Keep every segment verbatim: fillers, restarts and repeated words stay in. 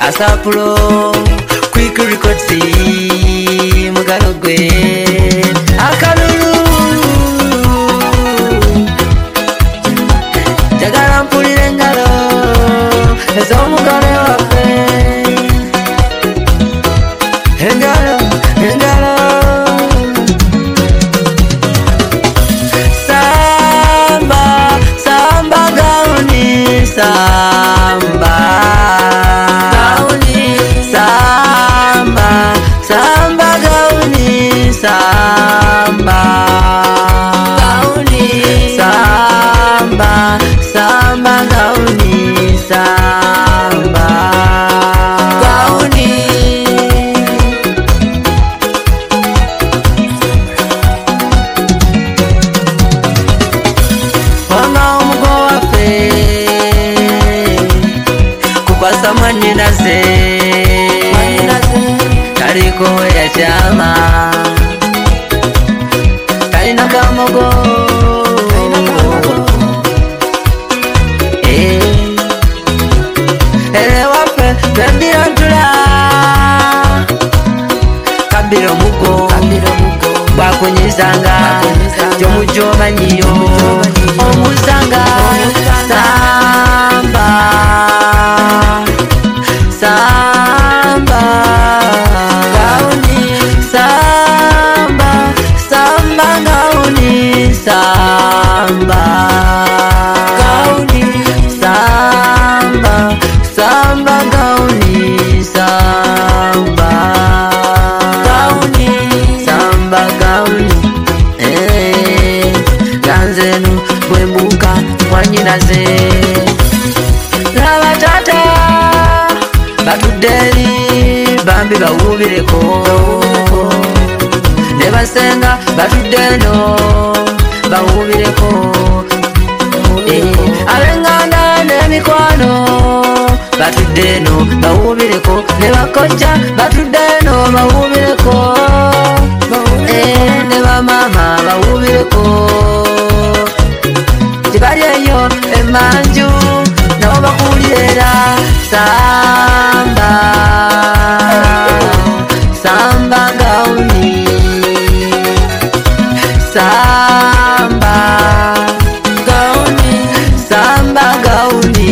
Asapulo Quick Records Mugarogwe Akalulu Jagara mpulire ngalo ez'omugole waffe engalo engalo Samba Samba gauni Samba Samba gauni Samba gauni Samba Samba gauni Samba gauni Mama umugo wafe Kukwasa mwaninaze Tariko ya chama Kaina kamogo Eh Ele wafe Bendi antula Kabiro mugo Bakunyisanga Jomujoba nyiyo Omuzanga Samba Samba Samba gauni Samba gauni Samba Samba gauni Samba gauni Samba gauni eh ganzenu bwembuka mwanyinaze laba tata batuderi bambi bawubireko Nebasenga batudeno bawubireko eh alengana nemikwano batudeno bawubireko nebakocha batudeno bawubireko eh neba mama bawubireko tibaliyo emanju nabo bakulira Samba Samba gauni Samba gauni Samba gauni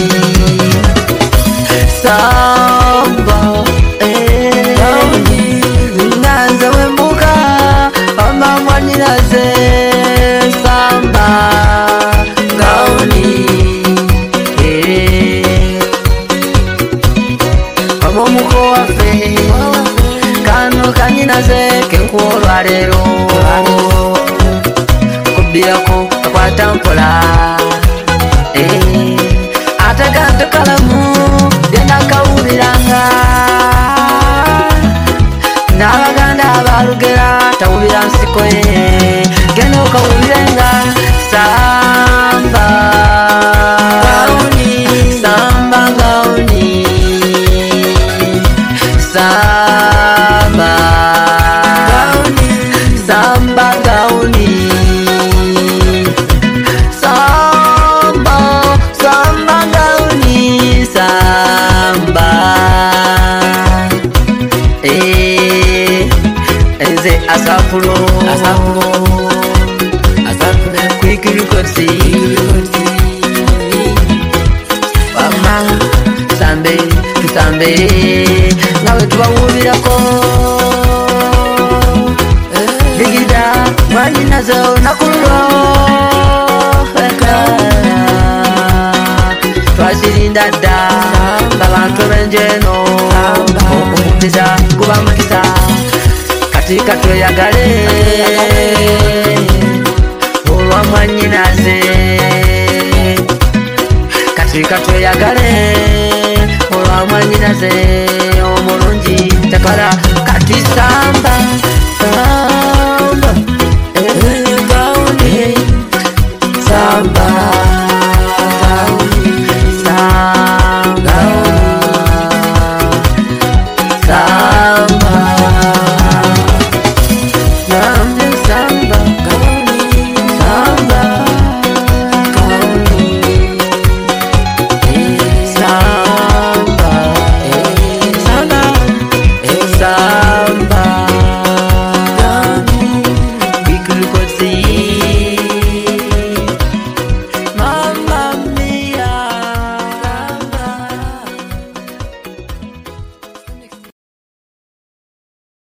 Samba eh gauni Nanza wembuka Mama mwaninaze Samba gauni eh Mama muko wafe Kano kanyinaze kenkuolwa lero Kubirako akwata mpola eh Atakanto kalamu Genda kawubiranga Nabaganda abalugera Tawubira nsiko ye Genda kawubirenga Samba gauni Samba gauni Samba gauni Samba gauni Samba Samba gauni Samba eh eze asapulo asapulo asapulo Quick Records Mama Sambe Sambe Nawe tubawubirako Bigida Mwaninazo Nakulo Twasirinda da Babantu benjeno Okukutiza kubamukisa Katika tweyagale Olwa mwanyinaze Katika tweyagale Olwa mwanyinaze Omulungi Takala